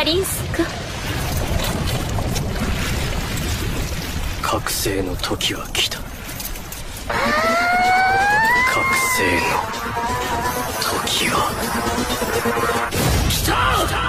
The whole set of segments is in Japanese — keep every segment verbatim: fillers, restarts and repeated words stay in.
リンスか。 覚醒の時は来た。覚醒の時が来た。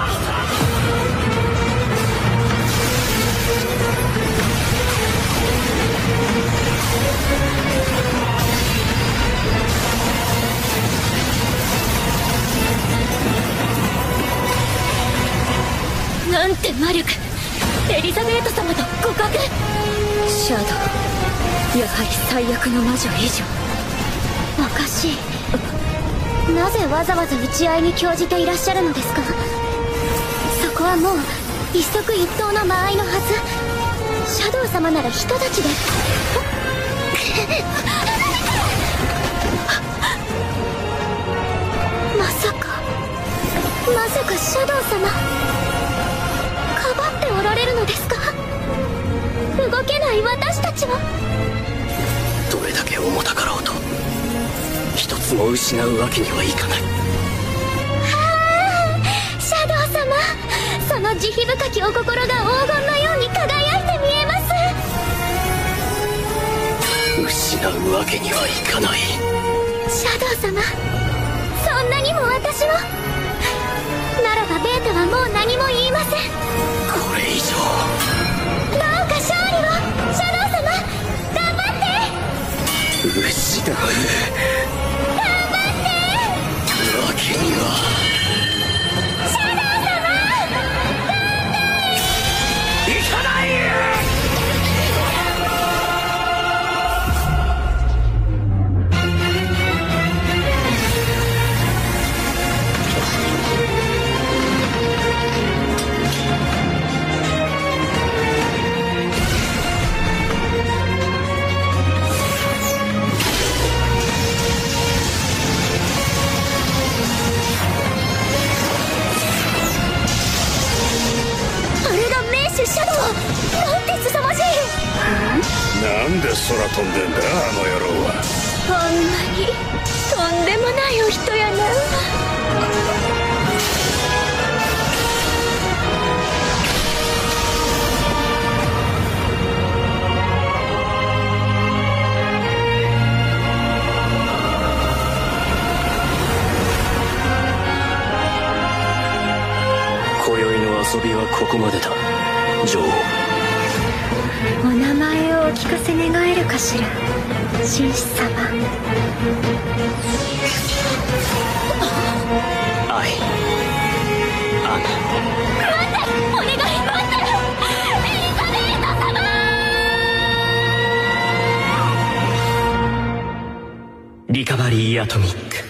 なんて魔力。エリザベート様と互角。シャドウ、やはり最悪の魔女以上。おかしい。なぜわざわざ打ち合いに興じていらっしゃるのですか。そこはもう一足一刀の間合いのはず。シャドウ様なら人たちでまさかまさかシャドウ様かばっておられるのですか。動けない私たちはどれだけ重たかろうと一つも失うわけにはいかない。 はあ、シャドウ様、その慈悲深きお心が黄金のように輝いて見えます。 失うわけにはいかない。 シャドウ様、そんなにも私を。ならばベータはもう何も言いません。 これ以上どうか勝利を。シャドウ様、頑張って。 失う頑張ってわけには。 シャドウ様、 いかない。 シャドウ、なんて凄まじい。 なんで空飛んでんだあの野郎は。 ほんまにとんでもないお人やな。 今宵の遊びはここまでだ、女王。 お名前をお聞かせ願えるかしら、紳士様。 アイアナ。 待って、お願い待って。エリザベート様。 リカバリーアトミック。